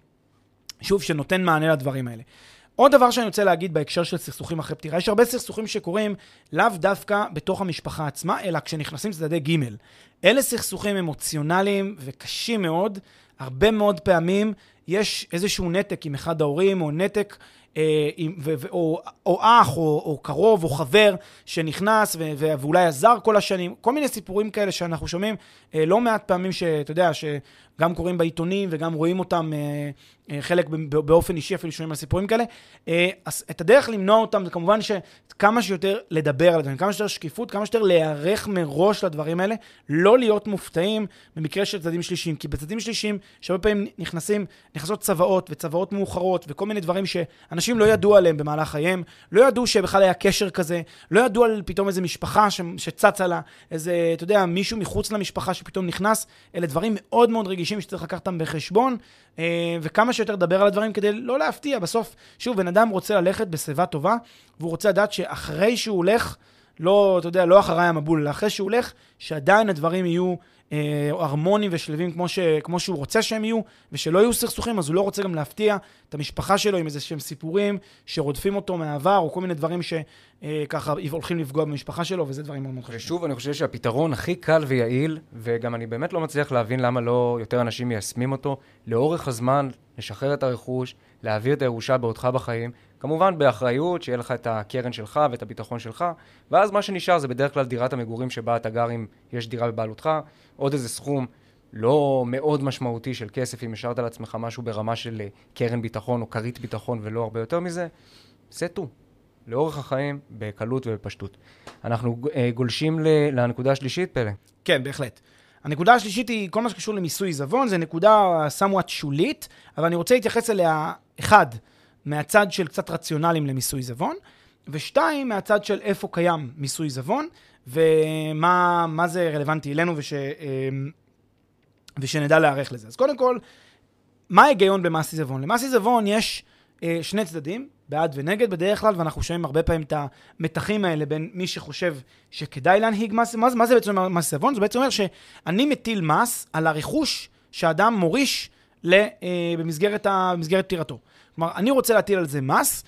שוב, שנותן מענה לדברים האלה. עוד דבר שאני רוצה להגיד בהקשר של סכסוכים אחרי פטירה, יש הרבה סכסוכים שקורים לאו דווקא בתוך המשפחה עצמה, אלא כשנכנסים צדדי ג'. אלה סכסוכים אמוציונליים וקשים מאוד, הרבה מאוד פעמים יש איזשהו נתק עם אחד ההורים, או נתק, אה, עם, ו, ו, או, או אח, או, או קרוב, או חבר שנכנס, ו, ו, ואולי עזר כל השנים, כל מיני סיפורים כאלה שאנחנו שומעים, אה, לא מעט פעמים שאתה יודע, שגם קוראים בעיתונים, וגם רואים אותם אה, אה, חלק באופן אישי, אפילו שומעים על סיפורים כאלה. אה, אז את הדרך למנוע אותם, זה כמובן שכמה שיותר לדבר על הדברים, כמה שיותר שקיפות, כמה שיותר להיערך מראש לדברים האלה, לא להיות מופתעים במקרה של צדדים שלישיים, כי בצדדים שלישיים, שהרבה פעמים נכנסים, נכנסות צבאות וצבאות מאוחרות, וכל מיני דברים שאנשים לא ידעו עליהם במהלך חייהם, לא ידעו שבכלל היה קשר כזה, לא ידעו על פתאום איזה משפחה ש... שצצה לה, איזה, אתה יודע, מישהו מחוץ למשפחה שפתאום נכנס, אלה דברים מאוד מאוד רגישים שצריך לקחת אותם בחשבון, וכמה שיותר לדבר על הדברים כדי לא להפתיע. בסוף, שוב, בן אדם רוצה ללכת בסביבה טובה, והוא רוצה לדעת שאחרי שהוא הולך, לא, אתה יודע, לא אחרי המבול, אלא אחרי שהוא הולך, שעדיין הדברים יהיו אה, הרמוניים ושלבים כמו, ש, כמו שהוא רוצה שהם יהיו, ושלא יהיו סכסוכים, אז הוא לא רוצה גם להפתיע את המשפחה שלו עם איזה שהם סיפורים שרודפים אותו מהעבר, או כל מיני דברים שככה אה, הולכים לפגוע במשפחה שלו, וזה דברים מאוד מאוד חשובים. ושוב, אני חושב שהפתרון הכי קל ויעיל, וגם אני באמת לא מצליח להבין למה לא יותר אנשים מיישמים אותו, לאורך הזמן, לשחרר את הרכוש, להעביר את הירושה בעודך בחיים, כמובן באחריות, שיהיה לך את הקרן שלך ואת הביטחון שלך, ואז מה שנשאר זה בדרך כלל דירת המגורים שבה אתה גר אם יש דירה בבעלותך, עוד איזה סכום לא מאוד משמעותי של כסף, אם השארת לעצמך משהו ברמה של קרן ביטחון או כרית ביטחון ולא הרבה יותר מזה, סטו, לאורך החיים, בקלות ובפשטות. אנחנו גולשים לנקודה השלישית, פלא. כן, בהחלט. הנקודה השלישית היא כל מה שקשור למיסוי עיזבון, זה נקודה somewhat שולית, אבל אני רוצה להתייחס אליה, אחד, מהצד של קצת רציונליים למיסוי עיזבון, ושתיים, מהצד של איפה קיים מיסוי עיזבון, ומה מה זה רלוונטי אלינו, וש, ושנדע להערך לזה. אז קודם כל, מה ההיגיון במס עיזבון? למס עיזבון יש שני צדדים, בעד ונגד בדרך כלל, ואנחנו שומעים הרבה פעמים את המתחים האלה בין מי שחושב שכדאי להנהיג מס. מה, מה זה בעצם מס עיזבון? זה בעצם אומר שאני מטיל מס על הרכוש שאדם מוריש במסגרת, במסגרת פטירתו. כלומר, אני רוצה להטיל על זה מס,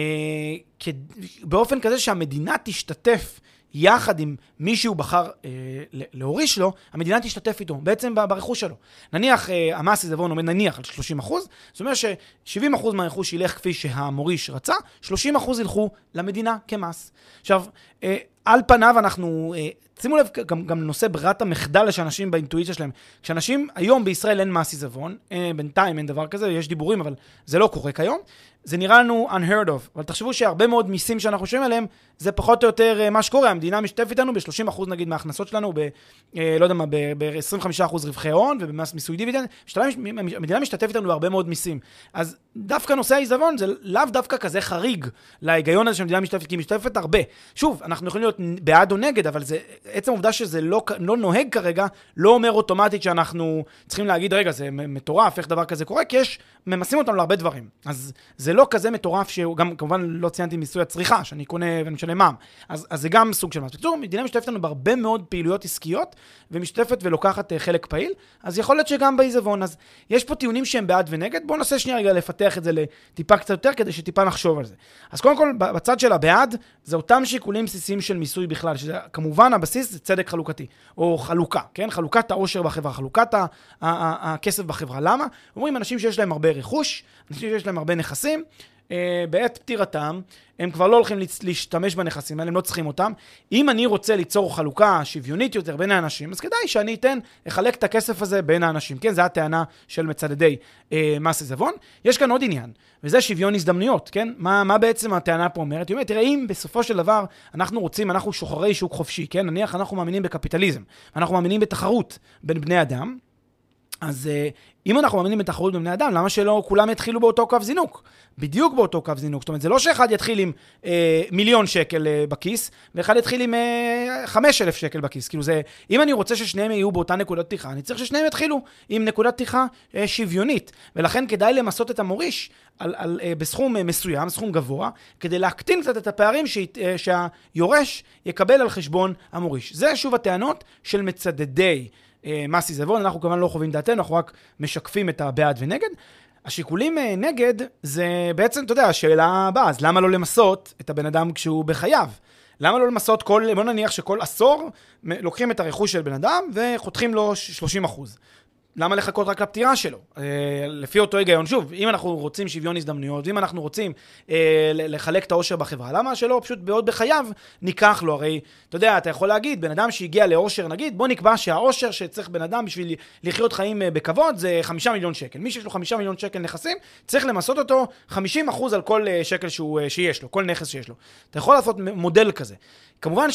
באופן כזה שהמדינה תשתתף יחד עם מישהו בחר אה, להוריש לו, המדינה תשתתף איתו, בעצם ברכוש שלו. נניח, אה, המס עיזבון עומד נניח על שלושים אחוז, זאת אומרת ש-שבעים אחוז מהרכוש ילך כפי שהמוריש רצה, שלושים אחוז ילכו למדינה כמס. עכשיו, אה, על פניו אנחנו, אה, שימו לב גם, גם נושא ברירת המחדל שאנשים באינטואיציה שלהם. כשאנשים, היום בישראל אין מס עיזבון, אה, בינתיים אין דבר כזה, יש דיבורים, אבל זה לא קורה כיום. זה נראה לנו unheard of, אבל תחשבו שהרבה מאוד מיסים שאנחנו חושבים עליהם, זה פחות או יותר מה שקורה. המדינה משתתפת איתנו ב-שלושים אחוז נגיד מההכנסות שלנו, ב, לא יודע מה, ב-עשרים וחמישה אחוז רווחי הון, ובמס מיסוי דיבידנד, המדינה משתתפת איתנו בהרבה מאוד מיסים. אז דווקא נושא העיזבון, זה לאו דווקא כזה חריג להיגיון הזה שהמדינה משתתפת, כי היא משתתפת הרבה. שוב, אנחנו יכולים להיות בעד או נגד, אבל זה, עצם העובדה שזה לא, לא נוהג כרגע, לא אומר אוטומטית שאנחנו צריכים להגיד, רגע, זה מטורף, איך דבר כזה קורה, כי יש, ממסים אותנו להרבה דברים. אז זה לא כזה מטורף, שגם כמובן לא ציינתי מיסוי הצריכה, שאני קונה ואני משלם מע"מ. אז, אז זה גם סוג של מס. בקיצור, המדינה משתתפת לנו בהרבה מאוד פעילויות עסקיות, ומשתתפת ולוקחת חלק פעיל, אז יכול להיות שגם בעיזבון. אז יש פה טיעונים שהם בעד ונגד, בואו ננסה שנייה רגע לפתח את זה לטיפה קצת יותר, כדי שטיפה נחשוב על זה. אז קודם כל, בצד של הבעד, זה אותם שיקולים בסיסיים של מיסוי בכלל, שזה כמובן הבסיס זה צדק חלוקתי, או חלוקה, כן? חלוקת העושר בחברה, חלוקת ה- ה- ה- הכסף בחברה. למה? אומרים אנשים שיש להם הרבה רכוש, אנשים שיש להם הרבה נכסים, אה, בעת פטירתם, הם כבר לא הולכים להשתמש בנכסים האלה, הם לא צריכים אותם. אם אני רוצה ליצור חלוקה שוויונית יותר בין האנשים, אז כדאי שאני אתן, אחלק את הכסף הזה בין האנשים. כן, זו הטענה של מצדדי אה, מס עיזבון. יש כאן עוד עניין, וזה שוויון הזדמנויות, כן? מה, מה בעצם הטענה פה אומרת? היא אומרת, תראה, אם בסופו של דבר אנחנו רוצים, אנחנו שוחרי שוק חופשי, כן? נניח אנחנו מאמינים בקפיטליזם, אנחנו מאמינים בתחרות בין בני אדם, אז אם אנחנו מאמינים בתחרות בבני אדם, למה שלא כולם יתחילו באותו קו זינוק? בדיוק באותו קו זינוק. זאת אומרת, זה לא שאחד יתחיל עם אה, מיליון שקל אה, בכיס, ואחד יתחיל עם אה, חמש אלף שקל בכיס. כאילו זה, אם אני רוצה ששניהם יהיו באותה נקודת פתיחה, אני צריך ששניהם יתחילו עם נקודת פתיחה אה, שוויונית. ולכן כדאי למסות את המוריש על, על, אה, בסכום אה, מסוים, סכום גבוה, כדי להקטין קצת את הפערים ש, אה, שהיורש יקבל על חשבון המוריש. זה שוב הטענות של מצדדי מס עיזבון. אנחנו כמובן לא חווים דעתנו, אנחנו רק משקפים את הבעד ונגד. השיקולים נגד זה בעצם, אתה יודע, השאלה הבאה, אז למה לא למסות את הבן אדם כשהוא בחייו? למה לא למסות כל, בוא נניח שכל עשור לוקחים את הרכוש של בן אדם וחותכים לו שלושים אחוז. למה לחכות רק לפטירה שלו? לפי אותו היגיון, שוב, אם אנחנו רוצים שוויון הזדמנויות, ואם אנחנו רוצים לחלק את העושר בחברה, למה שלא פשוט בעוד בחייו ניקח לו? הרי, אתה יודע, אתה יכול להגיד, בן אדם שהגיע לעושר, נגיד, בוא נקבע שהעושר שצריך בן אדם בשביל לחיות חיים בכבוד, זה חמישה מיליון שקל. מי שיש לו חמישה מיליון שקל נכסים, צריך למסות אותו חמישים אחוז על כל שקל שהוא, שיש לו, כל נכס שיש לו. אתה יכול לעשות מודל כזה. כמובן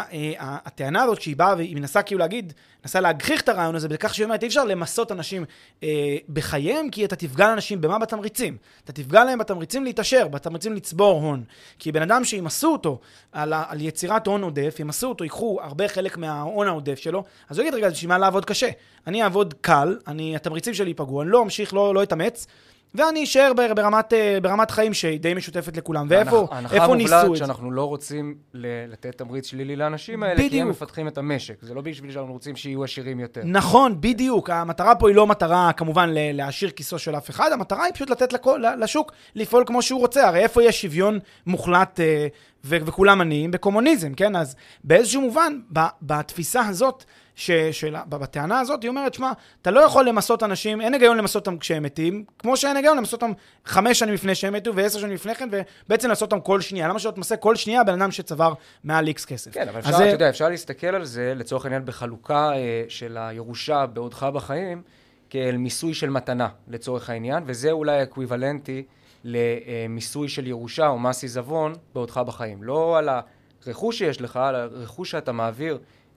שהטענה הזאת, כשהיא באה והיא מנסה כאילו להגיד, מנסה להגחיך את הרעיון הזה, בכך שהיא אומרת, אי אפשר למסות אנשים אה, בחייהם, כי אתה תפגע לאנשים במה? בתמריצים. אתה תפגע להם בתמריצים להתעשר, בתמריצים לצבור הון. כי בן אדם שימסו אותו על, על יצירת הון עודף, ימסו אותו, ייקחו הרבה חלק מההון העודף שלו, אז הוא יגיד, רגע, בשביל מה לעבוד קשה? אני אעבוד קל, אני, התמריצים שלי ייפגעו, אני לא אמשיך, לא, לא אתאמץ, ואני אשאר ברמת, ברמת חיים שהיא די משותפת לכולם. ואיפה איפה ניסו את זה? ההנחה מובלעת שאנחנו לא רוצים לתת תמריץ שלילי לאנשים האלה, כי הם מפתחים את המשק. זה לא בשביל שאנחנו רוצים שיהיו עשירים יותר. נכון, בדיוק. המטרה פה היא לא מטרה, כמובן, להעשיר כיסו של אף אחד. המטרה היא פשוט לתת לשוק לפעול כמו שהוא רוצה. הרי איפה יש שוויון מוחלט ו- וכולם עניים? בקומוניזם, כן? אז באיזשהו מובן, בתפיסה הזאת, שבטענה הזאת היא אומרת, שמה, אתה לא יכול למסות אנשים, אין היגיון למסות אותם כשהם מתים, כמו שאין היגיון למסות אותם חמש שנים לפני שהם מתו ועשר שנים לפני כן, ובעצם לעשות אותם כל שנייה. למה שלא תמסה כל שנייה בן אדם שצבר מעל איקס כסף? כן, אבל אפשר, אתה יודע, אפשר להסתכל על זה, לצורך העניין בחלוקה של הירושה בעודך בחיים, כאל מיסוי של מתנה, לצורך העניין, וזה אולי אקוויוולנטי למיסוי של ירושה או מס עיזבון בעודך בחיים. לא על הרכוש שיש לך, על הרכוש שאתה מעביר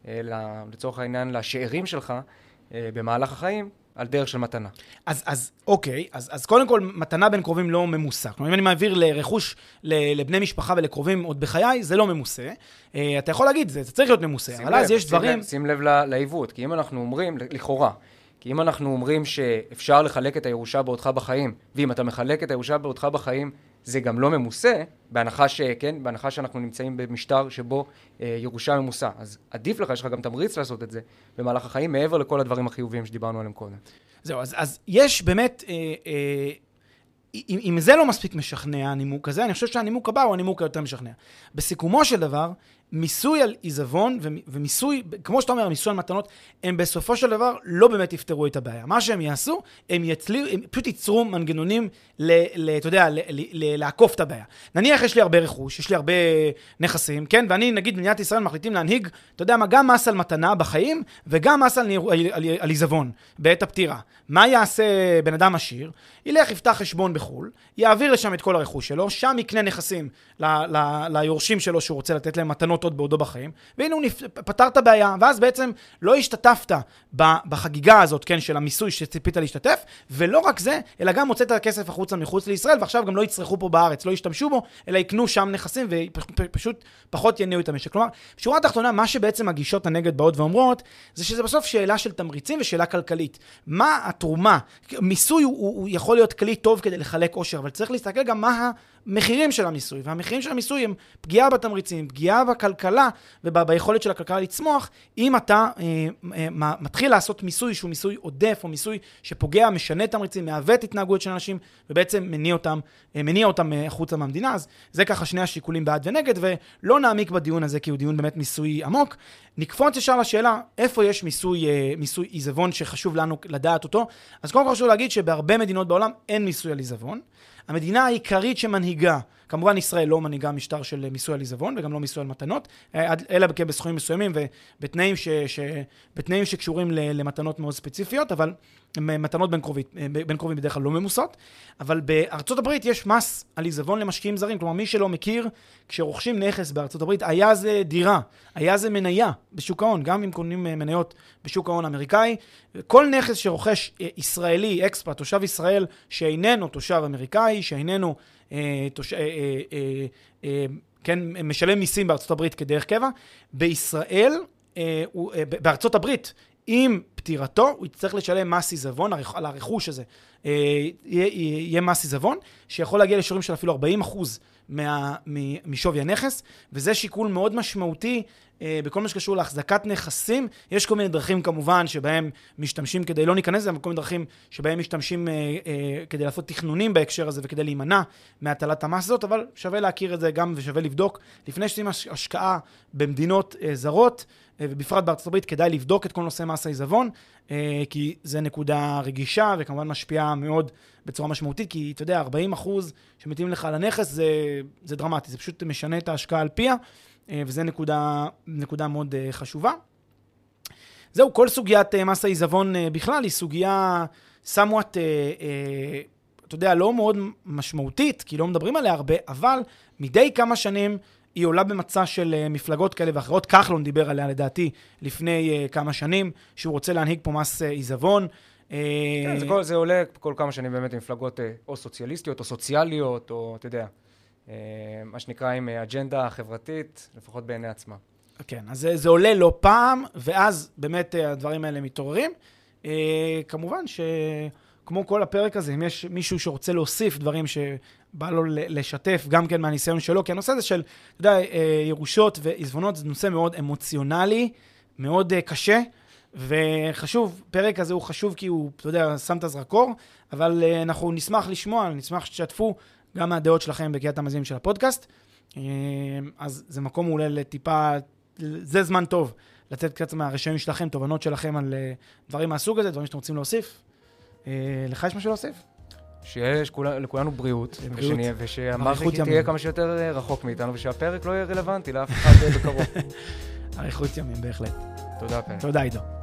לצורך העניין לשאירים שלך במהלך החיים, על דרך של מתנה. אז, אז אוקיי, אז, אז קודם כל, מתנה בין קרובים לא ממוסה. כלומר, אם אני מעביר לרכוש לבני משפחה ולקרובים עוד בחיי, זה לא ממוסה. אתה יכול להגיד, זה, זה צריך להיות ממוסה, אבל אז יש דברים... שים לב לעיוות, כי אם אנחנו אומרים, לכאורה, כי אם אנחנו אומרים שאפשר לחלק את הירושה בעודך בחיים, ואם אתה מחלק את הירושה בעודך בחיים, זה גם לא ממוסה, בהנחה ש, כן, בהנחה שאנחנו נמצאים במשטר שבו אה, ירושה ממוסה. אז עדיף לך, יש לך גם תמריץ לעשות את זה במהלך החיים, מעבר לכל הדברים החיוביים שדיברנו עליהם קודם. זהו, אז, אז יש באמת, אה, אה, אם, אם זה לא מספיק משכנע, הנימוק הזה, אני חושב שהנימוק הבא הוא הנימוק היותר משכנע. בסיכומו של דבר, מיסוי על עיזבון ומיסוי, כמו שאתה אומר, מיסוי על מתנות, הם בסופו של דבר לא באמת יפתרו את הבעיה. מה שהם יעשו, הם יצליחו, הם פשוט ייצרו מנגנונים, ל, ל, אתה יודע, ל, ל, ל, לעקוף את הבעיה. נניח יש לי הרבה רכוש, יש לי הרבה נכסים, כן? ואני, נגיד, במדינת ישראל מחליטים להנהיג, אתה יודע מה, גם מס על מתנה בחיים, וגם מס על, על, על, על עיזבון, בעת הפטירה. מה יעשה בן אדם עשיר? ילך, יפתח חשבון בחול, יעביר לשם את כל הרכוש שלו, שם יקנה נכסים ל, ל, ליורשים שלו שהוא רוצה לתת להם מתנות עוד בעודו בחיים, והנה הוא פתר את הבעיה, ואז בעצם לא השתתפת בחגיגה הזאת, כן, של המיסוי שציפית להשתתף, ולא רק זה, אלא גם מוצאת את הכסף החוצה מחוץ לישראל, ועכשיו גם לא יצרכו פה בארץ, לא ישתמשו בו, אלא יקנו שם נכסים, ופשוט פחות יניעו את המשק. כלומר, בשורה התחתונה, מה שבעצם הגישות הנגד באות ואומרות, זה שזה בסוף שאלה של תמריצים ושאלה כלכלית. מה התרומה? מיסוי הוא, הוא יכול להיות כלי טוב כדי לחלק עושר, אבל צריך להסתכל גם מה המחירים של המיסוי, והמחירים של המיסוי הם פגיעה בתמריצים, פגיעה בכלכלה וביכולת של הכלכלה לצמוח, אם אתה אה, אה, מתחיל לעשות מיסוי שהוא מיסוי עודף, או מיסוי שפוגע, משנה תמריצים, מעוות התנהגות של אנשים, ובעצם מניע אותם, אה, מניע אותם החוצה מהמדינה. אז זה ככה שני השיקולים בעד ונגד, ולא נעמיק בדיון הזה, כי הוא דיון באמת מיסוי עמוק. נקפוץ ישר לשאלה, איפה יש מיסוי, אה, מיסוי עיזבון שחשוב לנו לדעת אותו? אז קודם כל חשוב להגיד שבהרבה מדינות בעולם אין מיסוי על עיזבון, המדינה העיקרית שמנהיגה, כמובן ישראל לא מנהיגה משטר של מיסוי על עיזבון, וגם לא מיסוי על מתנות, אלא בסכומים מסוימים ובתנאים ש, ש, בתנאים שקשורים למתנות מאוד ספציפיות, אבל מתנות בין קרובים, בין קרובים בדרך כלל לא ממוסות, אבל בארצות הברית יש מס על עיזבון למשקיעים זרים, כלומר מי שלא מכיר, כשרוכשים נכס בארצות הברית, היה זה דירה, היה זה מניה בשוק ההון, גם אם קונים מניות בשוק ההון האמריקאי, כל נכס שרוכש ישראלי, אקספרט, תושב ישראל, שאיננו תושב אמריקאי, שאיננו אה, תוש... אה, אה, אה, אה, כן, משלם מיסים בארצות הברית כדרך קבע, בישראל, אה, הוא, אה, בארצות הברית, עם פטירתו, הוא יצטרך לשלם מס עיזבון, על הרכוש הזה, אה, יהיה, יהיה מס עיזבון, שיכול להגיע לשיעורים של אפילו ארבעים אחוז מה, משווי הנכס, וזה שיקול מאוד משמעותי אה, בכל מה שקשור להחזקת נכסים. יש כל מיני דרכים כמובן שבהם משתמשים כדי לא ניכנס לזה, אבל כל מיני דרכים שבהם משתמשים אה, אה, כדי לעשות תכנונים בהקשר הזה וכדי להימנע מהטלת המס הזאת, אבל שווה להכיר את זה גם ושווה לבדוק. לפני שעושים השקעה במדינות אה, זרות, אה, ובפרט בארצות הברית, כדאי לבדוק את כל נושא מס העיזבון, אה, כי זה נקודה רגישה וכמובן משפיעה מאוד בצורה משמעותית, כי אתה יודע, ארבעים אחוז שמתאים לך לנכס זה, זה דרמטי, זה פשוט משנה את ההשקעה על פיה, וזה נקודה, נקודה מאוד חשובה. זהו, כל סוגיית מס העיזבון בכלל היא סוגיה somewhat, אתה יודע, לא מאוד משמעותית, כי לא מדברים עליה הרבה, אבל מדי כמה שנים היא עולה במצע של מפלגות כאלה ואחרות. כחלון דיבר עליה לדעתי לפני כמה שנים, שהוא רוצה להנהיג פה מס עיזבון. כן, זה, כל, זה עולה כל כמה שנים באמת עם מפלגות או סוציאליסטיות או סוציאליות, או אתה יודע, מה שנקרא עם אג'נדה חברתית, לפחות בעיני עצמה. כן, אז זה, זה עולה לא פעם, ואז באמת הדברים האלה מתעוררים. כמובן שכמו כל הפרק הזה, אם יש מישהו שרוצה להוסיף דברים שבא לו לשתף גם כן מהניסיון שלו, כי הנושא הזה של, אתה יודע, ירושות ועיזבונות זה נושא מאוד אמוציונלי, מאוד קשה, וחשוב, פרק הזה הוא חשוב כי הוא, אתה יודע, שם את הזרקור, אבל אנחנו נשמח לשמוע, נשמח שתשתפו גם מהדעות שלכם בקריאת המאזינים של הפודקאסט. אז זה מקום מעולה לטיפה, זה זמן טוב לצאת קצת מהרשמים שלכם, תובנות שלכם על דברים מהסוג הזה, דברים שאתם רוצים להוסיף. לך יש משהו להוסיף? שיש לכולנו בריאות, ושהמערכת תהיה כמה שיותר רחוק מאיתנו, ושהפרק לא יהיה רלוונטי לאף אחד בקרוב. אריכות ימים, בהחלט. תודה, פרק. תודה, עידו.